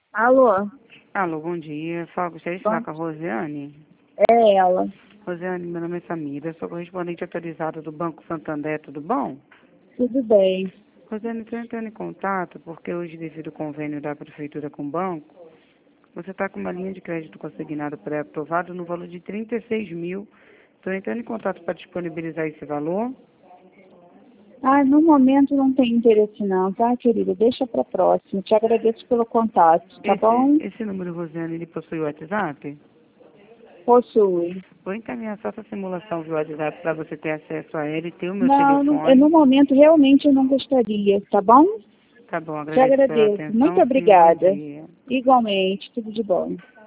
Alô? Alô, bom dia. Gostaria de falar com a Rosiane. É ela. Rosiane, meu nome é Samira, sou correspondente autorizada do Banco Santander, tudo bom? Tudo bem. Rosiane, estou entrando em contato porque hoje, devido ao convênio da Prefeitura com o banco, você está com uma linha de crédito consignado pré-aprovado no valor de 36 mil. Estou entrando em contato para disponibilizar esse valor. No momento não tem interesse não, tá, querida? Deixa para próxima. Te agradeço pelo contato, tá bom? Esse número, Rosiane, ele possui o WhatsApp? Possui. Vou encaminhar só essa simulação via WhatsApp para você ter acesso a ele e ter o meu Não, telefone. no momento realmente eu não gostaria, tá bom? Tá bom, Te agradeço pela agradeço. atenção. Muito Sim, bom obrigada. dia. Igualmente, tudo de bom.